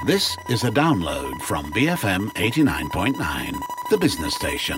This is a download from BFM 89.9, the business station.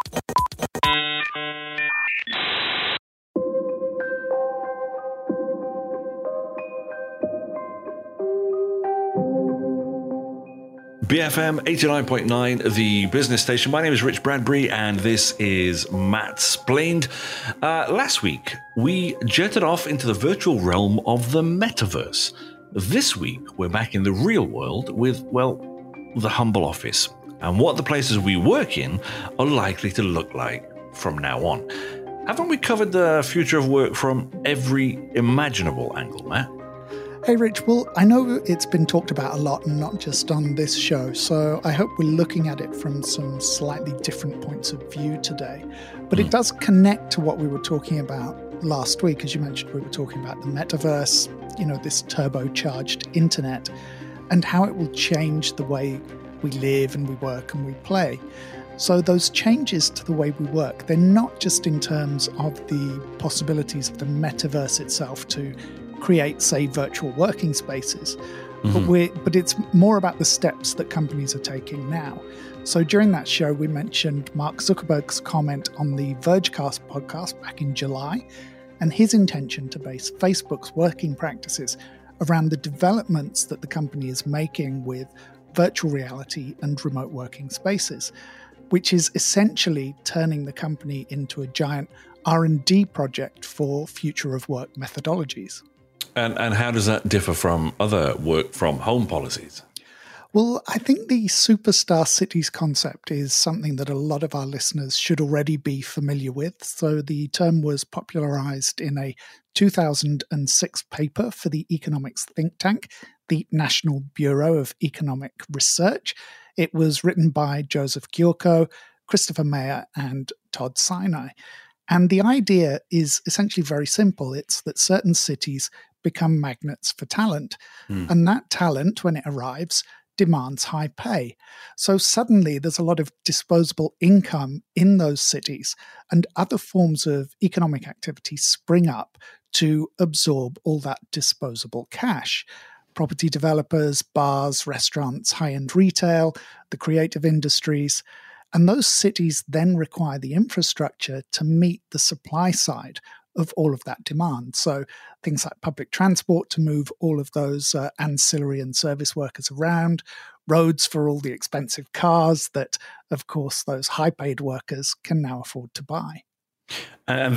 BFM 89.9, the business station. My name is Rich Bradbury, and this is Matt Splained. Last week, we jetted off into the virtual realm of the metaverse. This week, we're back in the real world with, well, the humble office, and what the places we work in are likely to look like from now on. Haven't we covered the future of work from every imaginable angle, Matt? Hey Rich, well, I know it's been talked about a lot and not just on this show, so I hope we're looking at it from some slightly different points of view today. But it does connect to what we were talking about last week. As you mentioned, we were talking about the metaverse, this turbocharged internet, and how it will change the way we live and we work and we play. So those changes to the way we work, they're not just in terms of the possibilities of the metaverse itself to create, say, virtual working spaces, but it's more about the steps that companies are taking now. So during that show, we mentioned Mark Zuckerberg's comment on the Vergecast podcast back in July, and his intention to base Facebook's working practices around the developments that the company is making with virtual reality and remote working spaces, which is essentially turning the company into a giant R&D project for future of work methodologies. And how does that differ from other work from home policies? Well, I think the superstar cities concept is something that a lot of our listeners should already be familiar with. So the term was popularized in a 2006 paper for the economics think tank, the National Bureau of Economic Research. It was written by Joseph Giorco, Christopher Mayer, and Todd Sinai. And the idea is essentially very simple. It's that certain cities become magnets for talent. And that talent, when it arrives, demands high pay. So suddenly there's a lot of disposable income in those cities, and other forms of economic activity spring up to absorb all that disposable cash. Property developers, bars, restaurants, high-end retail, the creative industries. And those cities then require the infrastructure to meet the supply side of all of that demand. So things like public transport to move all of those ancillary and service workers around, roads for all the expensive cars that, of course, those high-paid workers can now afford to buy. And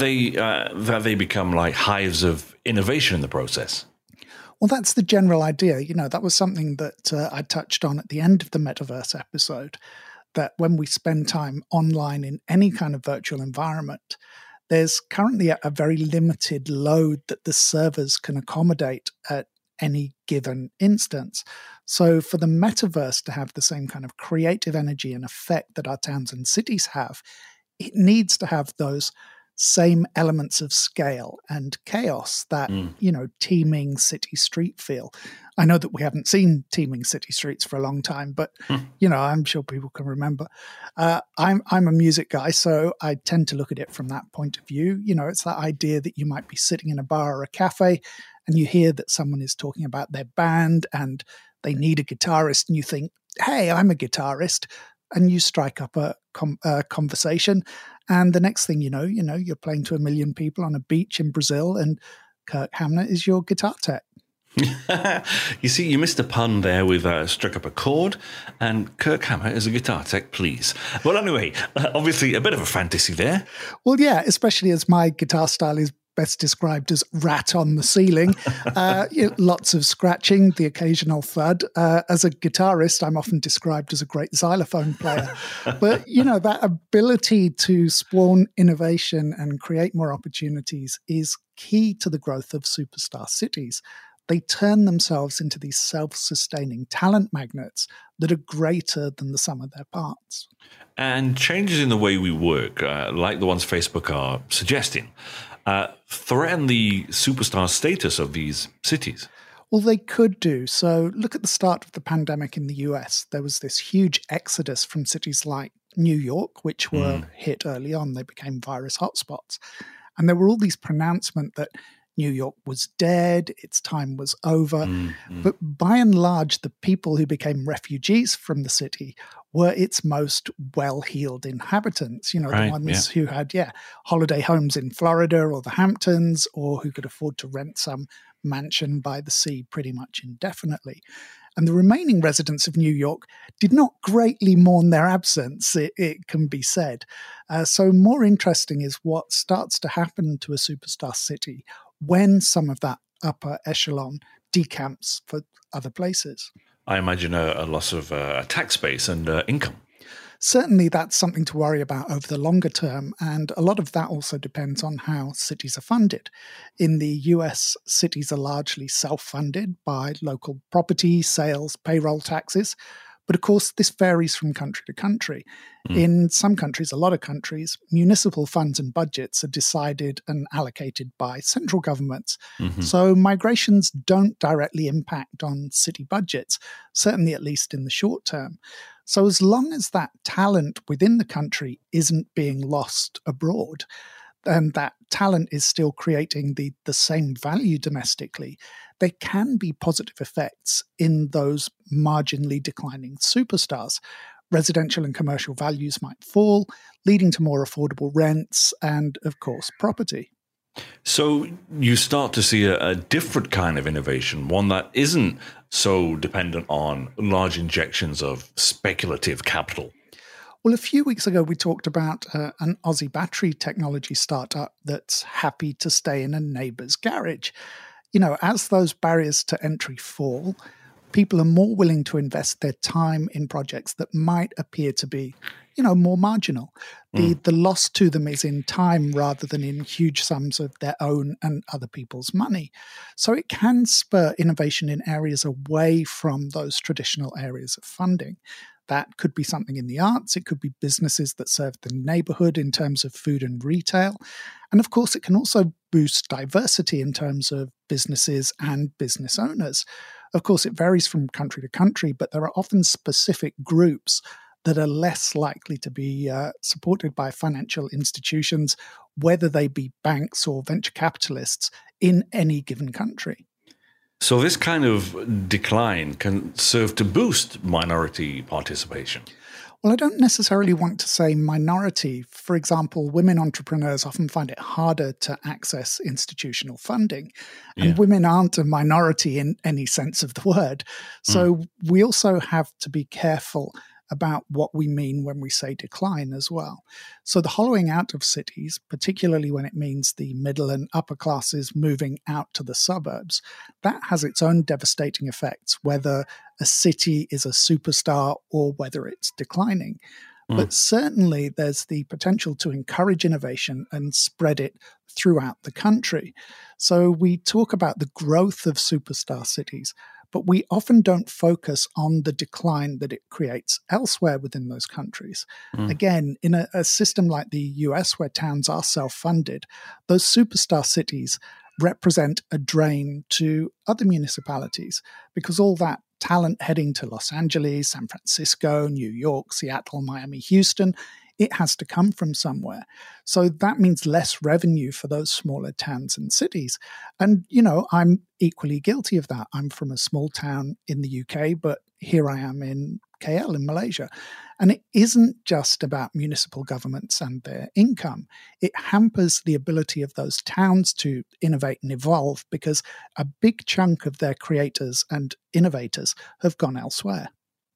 they become like hives of innovation in the process. Well, that's the general idea. That was something that I touched on at the end of the Metaverse episode, that when we spend time online in any kind of virtual environment, there's currently a very limited load that the servers can accommodate at any given instance. So for the metaverse to have the same kind of creative energy and effect that our towns and cities have, it needs to have those same elements of scale and chaos that, teeming city street feel. I know that we haven't seen teeming city streets for a long time, but, I'm sure people can remember. I'm a music guy, so I tend to look at it from that point of view. It's that idea that you might be sitting in a bar or a cafe and you hear that someone is talking about their band and they need a guitarist, and you think, hey, I'm a guitarist. And you strike up a conversation, and the next thing you know, you're playing to 1 million people on a beach in Brazil, and Kirk Hamner is your guitar tech. You see, you missed a pun there with struck up a chord, and Kirk Hamner is a guitar tech, please. Well, anyway, obviously a bit of a fantasy there. Well, yeah, especially as my guitar style is best described as rat on the ceiling. Lots of scratching, the occasional thud. As a guitarist, I'm often described as a great xylophone player. But, that ability to spawn innovation and create more opportunities is key to the growth of superstar cities. They turn themselves into these self-sustaining talent magnets that are greater than the sum of their parts. And changes in the way we work, like the ones Facebook are suggesting, threaten the superstar status of these cities? Well, they could do. So look at the start of the pandemic in the US. There was this huge exodus from cities like New York, which were hit early on. They became virus hotspots. And there were all these pronouncements that New York was dead, its time was over. But by and large, the people who became refugees from the city were its most well-heeled inhabitants, the ones who had, holiday homes in Florida or the Hamptons, or who could afford to rent some mansion by the sea pretty much indefinitely. And the remaining residents of New York did not greatly mourn their absence, it can be said. So more interesting is what starts to happen to a superstar city when some of that upper echelon decamps for other places. I imagine a loss of tax base and income. Certainly that's something to worry about over the longer term, and a lot of that also depends on how cities are funded. In the US, cities are largely self-funded by local property, sales, payroll taxes, but of course this varies from country to country. In some countries, a lot of countries, municipal funds and budgets are decided and allocated by central governments. So migrations don't directly impact on city budgets, certainly at least in the short term. So as long as that talent within the country isn't being lost abroad, and that talent is still creating the same value domestically, there can be positive effects in those marginally declining superstars. Residential and commercial values might fall, leading to more affordable rents and, of course, property. So you start to see a different kind of innovation, one that isn't so dependent on large injections of speculative capital. Well, a few weeks ago, we talked about an Aussie battery technology startup that's happy to stay in a neighbour's garage. As those barriers to entry fall, people are more willing to invest their time in projects that might appear to be, more marginal. The loss to them is in time rather than in huge sums of their own and other people's money. So it can spur innovation in areas away from those traditional areas of funding. That could be something in the arts. It could be businesses that serve the neighborhood in terms of food and retail. And of course, it can also boost diversity in terms of businesses and business owners. Of course, it varies from country to country, but there are often specific groups that are less likely to be supported by financial institutions, whether they be banks or venture capitalists in any given country. So this kind of decline can serve to boost minority participation. Well, I don't necessarily want to say minority. For example, women entrepreneurs often find it harder to access institutional funding. And women aren't a minority in any sense of the word. So we also have to be careful about what we mean when we say decline as well. So the hollowing out of cities, particularly when it means the middle and upper classes moving out to the suburbs, that has its own devastating effects, whether a city is a superstar or whether it's declining. But certainly there's the potential to encourage innovation and spread it throughout the country. So we talk about the growth of superstar cities, but we often don't focus on the decline that it creates elsewhere within those countries. Again, in a system like the US, where towns are self-funded, those superstar cities represent a drain to other municipalities because all that talent heading to Los Angeles, San Francisco, New York, Seattle, Miami, Houston, it has to come from somewhere. So that means less revenue for those smaller towns and cities. And, I'm equally guilty of that. I'm from a small town in the UK, but here I am in KL in Malaysia. And it isn't just about municipal governments and their income. It hampers the ability of those towns to innovate and evolve because a big chunk of their creators and innovators have gone elsewhere.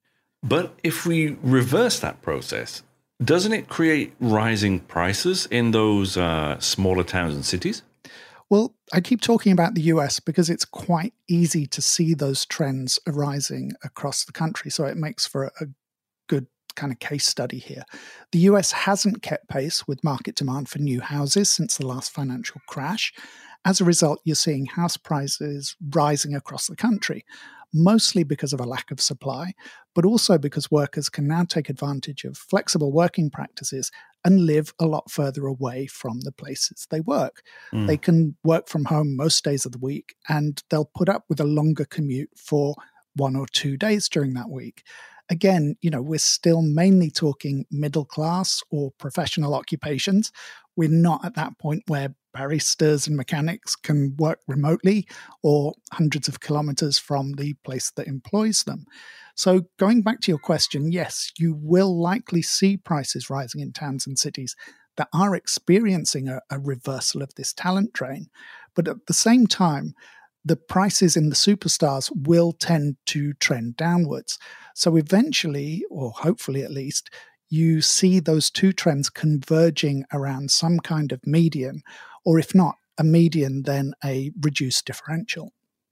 But if we reverse that process, doesn't it create rising prices in those smaller towns and cities? Well, I keep talking about the US because it's quite easy to see those trends arising across the country. So it makes for a good kind of case study here. The US hasn't kept pace with market demand for new houses since the last financial crash. As a result, you're seeing house prices rising across the country, mostly because of a lack of supply, but also because workers can now take advantage of flexible working practices and live a lot further away from the places they work. They can work from home most days of the week, and they'll put up with a longer commute for 1 or 2 days during that week. Again, we're still mainly talking middle class or professional occupations. We're not at that point where baristas and mechanics can work remotely or hundreds of kilometers from the place that employs them. So going back to your question, yes, you will likely see prices rising in towns and cities that are experiencing a reversal of this talent drain. But at the same time, the prices in the superstars will tend to trend downwards. So eventually, or hopefully at least, you see those two trends converging around some kind of median, or if not a median, then a reduced differential.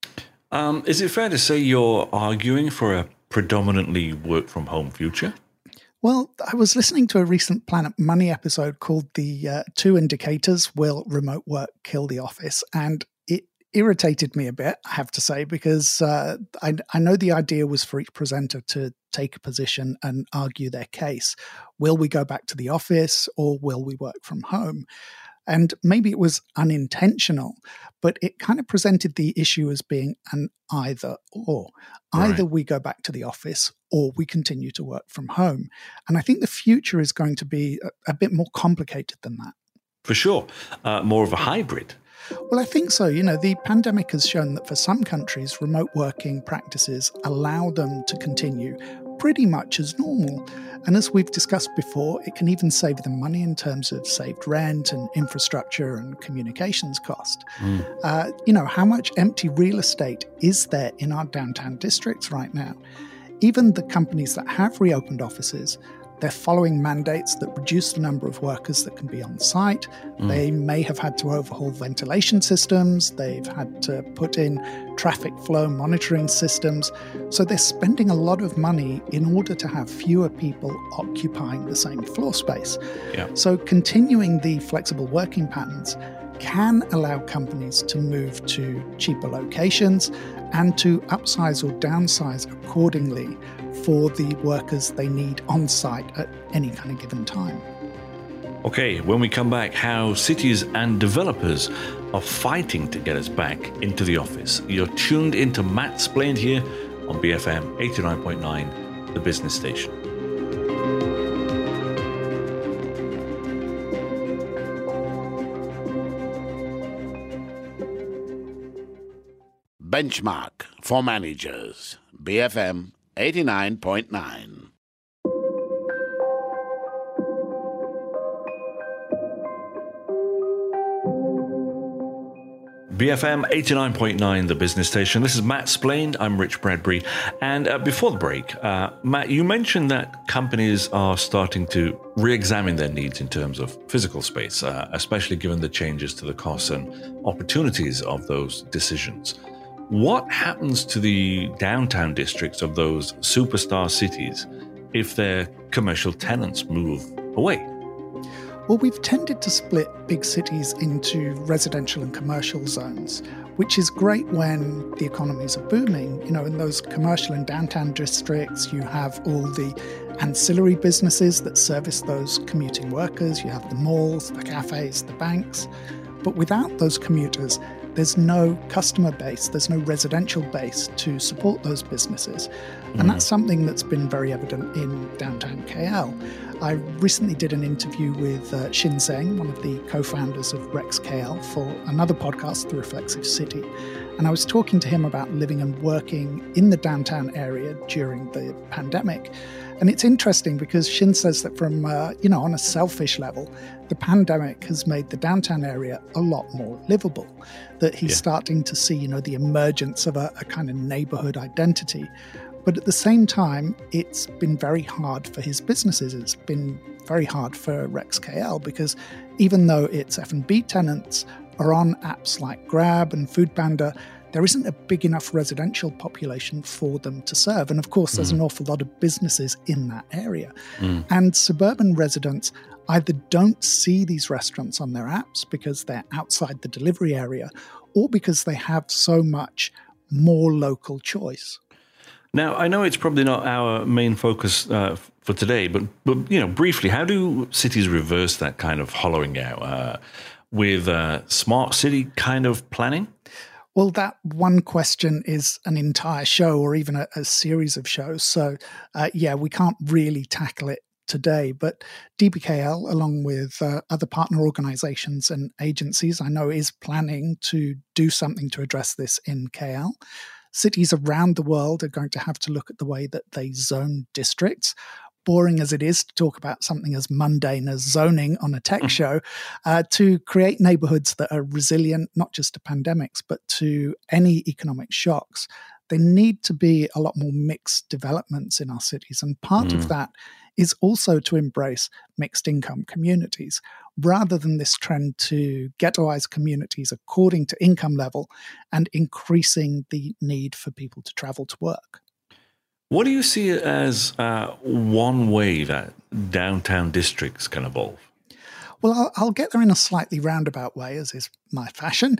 Is it fair to say you're arguing for a predominantly work-from-home future? Well, I was listening to a recent Planet Money episode called The Two Indicators, Will Remote Work Kill the Office? And it irritated me a bit, I have to say, because I know the idea was for each presenter to take a position and argue their case. Will we go back to the office or will we work from home? And maybe it was unintentional, but it kind of presented the issue as being an either or. Either we go back to the office or we continue to work from home. And I think the future is going to be a bit more complicated than that. For sure. More of a hybrid. Well, I think so. You know, the pandemic has shown that for some countries, remote working practices allow them to continue pretty much as normal. And as we've discussed before, it can even save them money in terms of saved rent and infrastructure and communications cost. You know, how much empty real estate is there in our downtown districts right now? Even the companies that have reopened offices, they're following mandates that reduce the number of workers that can be on site. They may have had to overhaul ventilation systems. They've had to put in traffic flow monitoring systems. So they're spending a lot of money in order to have fewer people occupying the same floor space. So continuing the flexible working patterns can allow companies to move to cheaper locations and to upsize or downsize accordingly for the workers they need on site at any kind of given time. Okay, when we come back, how cities and developers are fighting to get us back into the office. You're tuned into Mattsplained here on BFM 89.9, the business station. Benchmark for managers. BFM 89.9. BFM 89.9, the business station. This is Mattsplained. I'm Rich Bradbury. And before the break, Matt, you mentioned that companies are starting to re-examine their needs in terms of physical space, especially given the changes to the costs and opportunities of those decisions. What happens to the downtown districts of those superstar cities if their commercial tenants move away? Well, we've tended to split big cities into residential and commercial zones, which is great when the economies are booming. You know, in those commercial and downtown districts, you have all the ancillary businesses that service those commuting workers. You have the malls, the cafes, the banks. But without those commuters, there's no customer base, there's no residential base to support those businesses. And that's something that's been very evident in downtown KL. I recently did an interview with Shin Zeng, one of the co-founders of Rex KL, for another podcast, The Reflexive City. And I was talking to him about living and working in the downtown area during the pandemic. And it's interesting because Shin says that from, on a selfish level, the pandemic has made the downtown area a lot more livable, that he's starting to see, the emergence of a kind of neighborhood identity. But at the same time, it's been very hard for his businesses. It's been very hard for Rex KL because even though its F&B tenants are on apps like Grab and Foodpanda, there isn't a big enough residential population for them to serve. And of course, there's an awful lot of businesses in that area. And suburban residents either don't see these restaurants on their apps because they're outside the delivery area or because they have so much more local choice. Now, I know it's probably not our main focus for today, but briefly, how do cities reverse that kind of hollowing out with smart city kind of planning? Well, that one question is an entire show or even a series of shows. So, we can't really tackle it today, but DBKL, along with other partner organizations and agencies, I know is planning to do something to address this in KL. Cities around the world are going to have to look at the way that they zone districts. Boring as it is to talk about something as mundane as zoning on a tech show, to create neighborhoods that are resilient, not just to pandemics, but to any economic shocks. There need to be a lot more mixed developments in our cities. And part of that is also to embrace mixed income communities, rather than this trend to ghettoize communities according to income level and increasing the need for people to travel to work. What do you see as one way that downtown districts can evolve? Well, I'll get there in a slightly roundabout way, as is my fashion.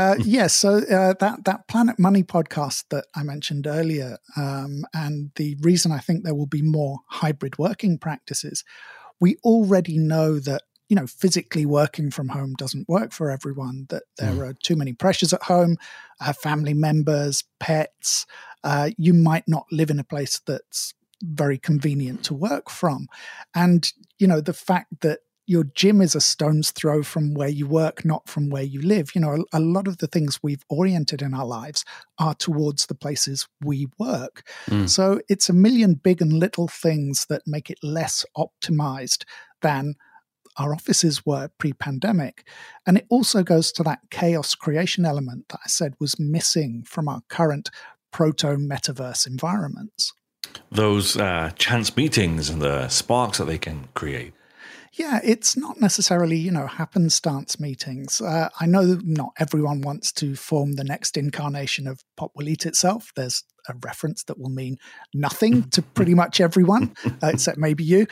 So that Planet Money podcast that I mentioned earlier, and the reason I think there will be more hybrid working practices, we already know that physically working from home doesn't work for everyone, that there are too many pressures at home, family members, pets. You might not live in a place that's very convenient to work from. And, the fact that your gym is a stone's throw from where you work, not from where you live. A lot of the things we've oriented in our lives are towards the places we work. So it's a million big and little things that make it less optimized than our offices were pre-pandemic. And it also goes to that chaos creation element that I said was missing from our current proto-metaverse environments. Those chance meetings and the sparks that they can create. Yeah, it's not necessarily, happenstance meetings. I know not everyone wants to form the next incarnation of Pop Will Eat Itself. There's a reference that will mean nothing to pretty much everyone, except maybe you.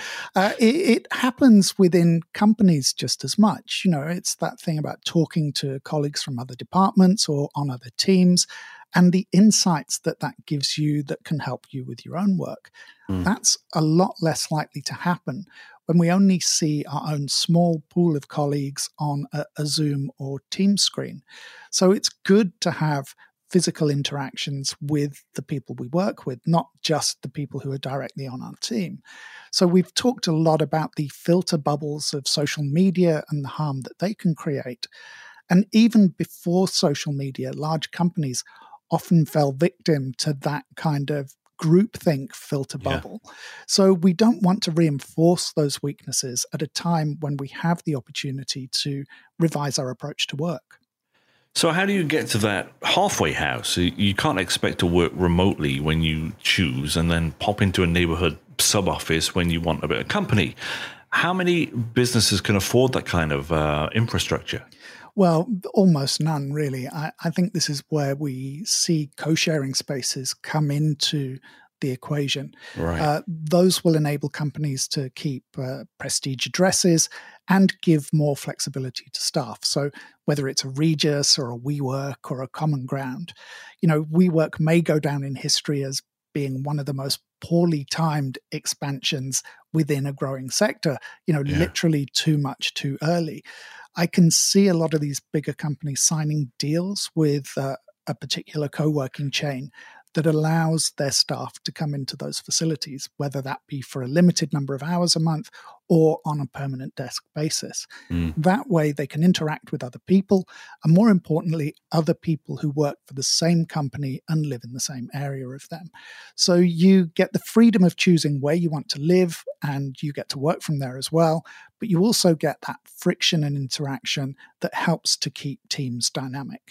It happens within companies just as much. It's that thing about talking to colleagues from other departments or on other teams, and the insights that gives you that can help you with your own work. That's a lot less likely to happen when we only see our own small pool of colleagues on a Zoom or Teams screen. So it's good to have physical interactions with the people we work with, not just the people who are directly on our team. So we've talked a lot about the filter bubbles of social media and the harm that they can create. And even before social media, large companies often fell victim to that kind of groupthink filter bubble. So we don't want to reinforce those weaknesses at a time when we have the opportunity to revise our approach to work. So how do you get to that halfway house? You can't expect to work remotely when you choose and then pop into a neighborhood sub-office when you want a bit of company. How many businesses can afford that kind of infrastructure? Well, almost none, really. I think this is where we see co-sharing spaces come into the equation. Right. Those will enable companies to keep prestige addresses and give more flexibility to staff. So whether it's a Regus or a WeWork or a Common Ground, WeWork may go down in history as being one of the most poorly timed expansions within a growing sector, literally too much too early. I can see a lot of these bigger companies signing deals with a particular co-working chain that allows their staff to come into those facilities, whether that be for a limited number of hours a month or on a permanent desk basis. That way they can interact with other people, and more importantly, other people who work for the same company and live in the same area of them. So you get the freedom of choosing where you want to live, and you get to work from there as well, but you also get that friction and interaction that helps to keep teams dynamic.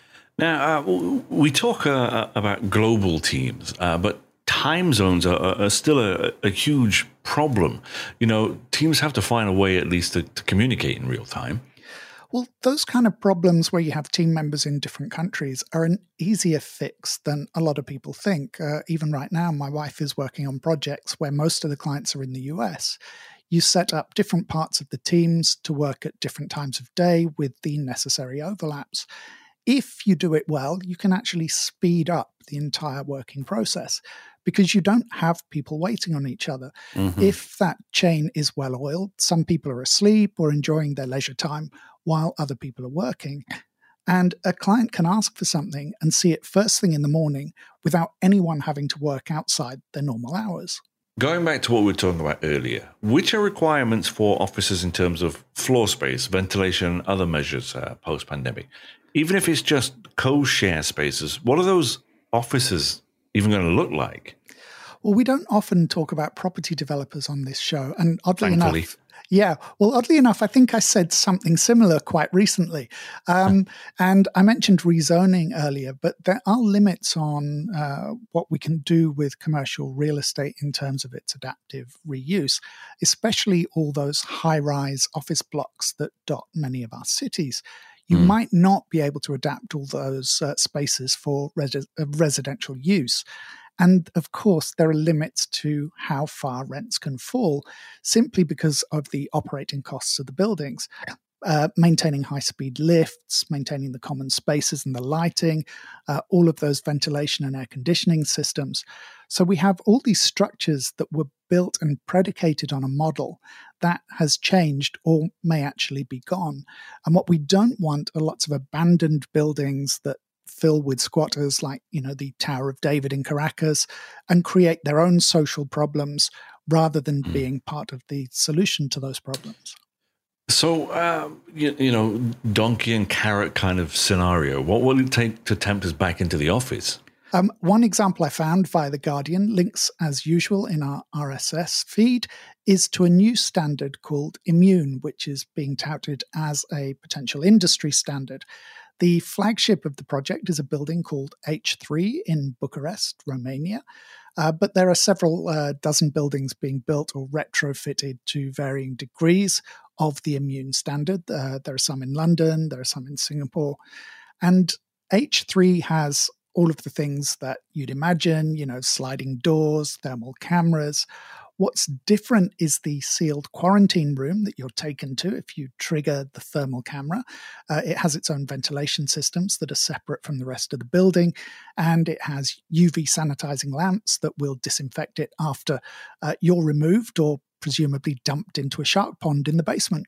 Now, we talk about global teams, but time zones are still a huge problem. Teams have to find a way at least to communicate in real time. Well, those kind of problems where you have team members in different countries are an easier fix than a lot of people think. Even right now, my wife is working on projects where most of the clients are in the US. You set up different parts of the teams to work at different times of day with the necessary overlaps. If you do it well, you can actually speed up the entire working process because you don't have people waiting on each other. If that chain is well oiled, some people are asleep or enjoying their leisure time while other people are working. And a client can ask for something and see it first thing in the morning without anyone having to work outside their normal hours. Going back to what we were talking about earlier, which are requirements for offices in terms of floor space, ventilation, other measures post-pandemic? Even if it's just co-share spaces, what are those offices even going to look like? Well, we don't often talk about property developers on this show. And oddly Thankfully. oddly enough, I think I said something similar quite recently. And I mentioned rezoning earlier, but there are limits on what we can do with commercial real estate in terms of its adaptive reuse, especially all those high-rise office blocks that dot many of our cities. You might not be able to adapt all those spaces for residential use. And of course, there are limits to how far rents can fall simply because of the operating costs of the buildings. Maintaining high-speed lifts, maintaining the common spaces and the lighting, all of those ventilation and air conditioning systems. So we have all these structures that were built and predicated on a model that has changed or may actually be gone. And what we don't want are lots of abandoned buildings that fill with squatters like, the Tower of David in Caracas and create their own social problems rather than being part of the solution to those problems. So, donkey and carrot kind of scenario. What will it take to tempt us back into the office? One example I found via The Guardian, links as usual in our RSS feed, is to a new standard called Immune, which is being touted as a potential industry standard. The flagship of the project is a building called H3 in Bucharest, Romania. But there are several dozen buildings being built or retrofitted to varying degrees of the Immune standard. There are some in London, there are some in Singapore. And H3 has all of the things that you'd imagine, sliding doors, thermal cameras. What's different is the sealed quarantine room that you're taken to if you trigger the thermal camera. It has its own ventilation systems that are separate from the rest of the building, and it has UV sanitizing lamps that will disinfect it after you're removed or presumably dumped into a shark pond in the basement.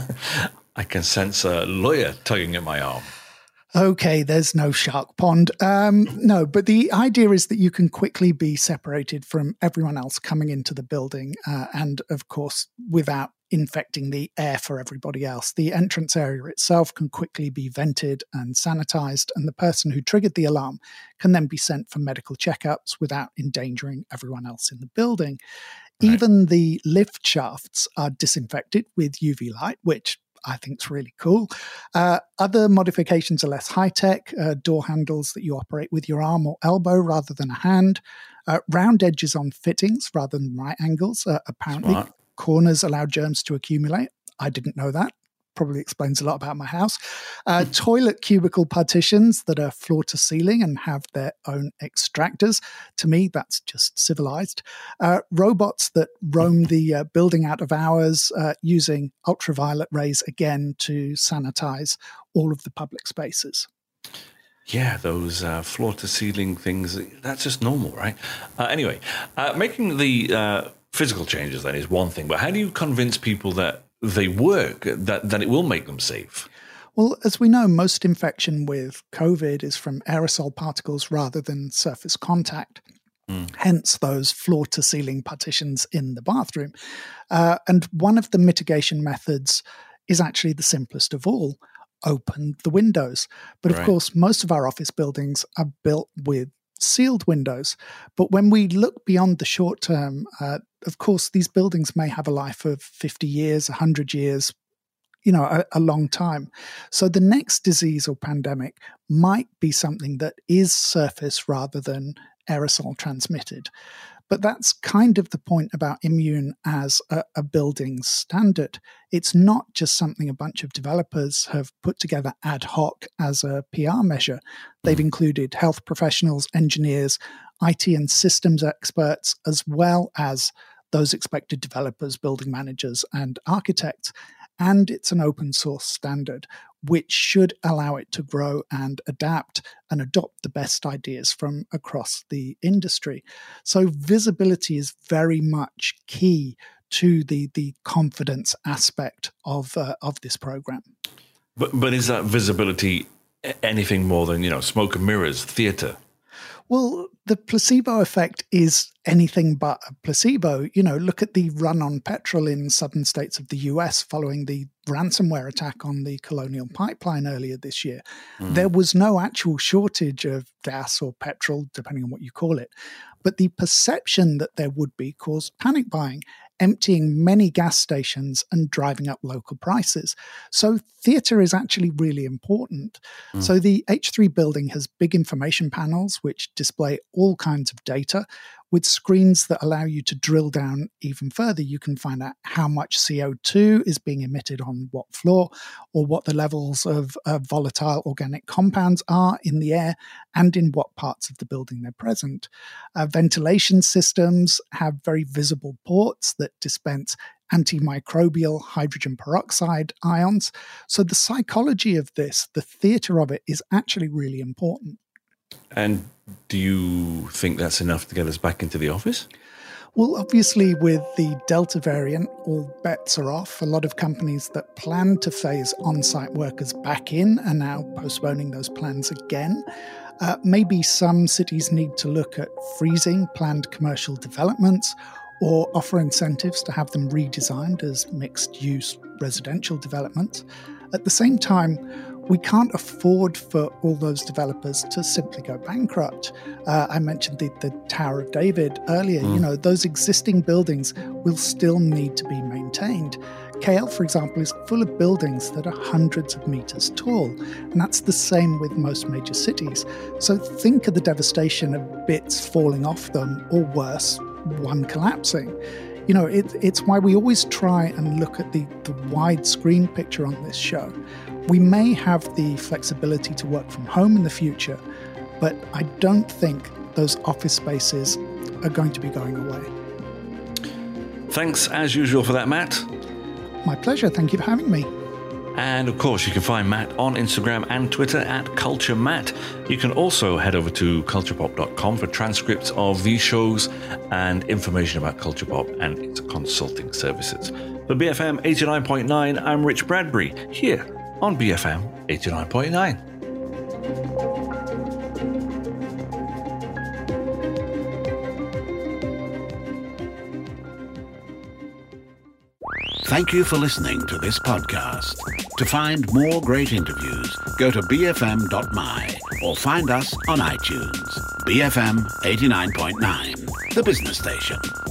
I can sense a lawyer tugging at my arm. Okay, there's no shark pond. No, but the idea is that you can quickly be separated from everyone else coming into the building and, of course, without infecting the air for everybody else. The entrance area itself can quickly be vented and sanitized, and the person who triggered the alarm can then be sent for medical checkups without endangering everyone else in the building. Right. Even the lift shafts are disinfected with UV light, which I think it's really cool. Other modifications are less high-tech, door handles that you operate with your arm or elbow rather than a hand, round edges on fittings rather than right angles. Apparently, Smart. Corners allow germs to accumulate. I didn't know that. Probably explains a lot about my house. Toilet cubicle partitions that are floor to ceiling and have their own extractors. To me, that's just civilized. Robots that roam the building out of hours using ultraviolet rays again to sanitize all of the public spaces. Yeah, those floor to ceiling things, that's just normal, right? Anyway, making the physical changes then is one thing, but how do you convince people that they work, that it will make them safe? Well, as we know, most infection with COVID is from aerosol particles rather than surface contact. Hence those floor-to-ceiling partitions in the bathroom. And one of the mitigation methods is actually the simplest of all: open the windows. But of course, most of our office buildings are built with sealed windows. But when we look beyond the short term, of course, these buildings may have a life of 50 years, 100 years, a long time. So the next disease or pandemic might be something that is surface rather than aerosol transmitted. But that's kind of the point about Immune as a building standard. It's not just something a bunch of developers have put together ad hoc as a PR measure. They've included health professionals, engineers, IT and systems experts, as well as those expected developers, building managers, and architects. And it's an open source standard, which should allow it to grow and adapt and adopt the best ideas from across the industry. So visibility is very much key to the confidence aspect of this program. But is that visibility anything more than, smoke and mirrors, theatre? Well, the placebo effect is anything but a placebo. Look at the run on petrol in southern states of the US following the ransomware attack on the Colonial Pipeline earlier this year. There was no actual shortage of gas or petrol, depending on what you call it. But the perception that there would be caused panic buying, emptying many gas stations and driving up local prices. So theatre is actually really important. So the H3 building has big information panels which display all kinds of data with screens that allow you to drill down even further. You can find out how much CO2 is being emitted on what floor, or what the levels of volatile organic compounds are in the air and in what parts of the building they're present. Ventilation systems have very visible ports that dispense antimicrobial hydrogen peroxide ions. So the psychology of this, the theatre of it, is actually really important. And do you think that's enough to get us back into the office? Well, obviously, with the Delta variant, all bets are off. A lot of companies that plan to phase on-site workers back in are now postponing those plans again. Maybe some cities need to look at freezing planned commercial developments or offer incentives to have them redesigned as mixed-use residential developments. At the same time, we can't afford for all those developers to simply go bankrupt. I mentioned the Tower of David earlier. Those existing buildings will still need to be maintained. KL, for example, is full of buildings that are hundreds of meters tall, and that's the same with most major cities. So think of the devastation of bits falling off them, or worse, one collapsing. It's why we always try and look at the widescreen picture on this show. We may have the flexibility to work from home in the future, but I don't think those office spaces are going to be going away. Thanks, as usual, for that, Matt. My pleasure. Thank you for having me. And of course, you can find Matt on Instagram and Twitter at CultureMatt. You can also head over to culturepop.com for transcripts of these shows and information about Culture Pop and its consulting services. For BFM 89.9, I'm Rich Bradbury, here on BFM 89.9. Thank you for listening to this podcast. To find more great interviews, go to bfm.my or find us on iTunes. BFM 89.9, the business station.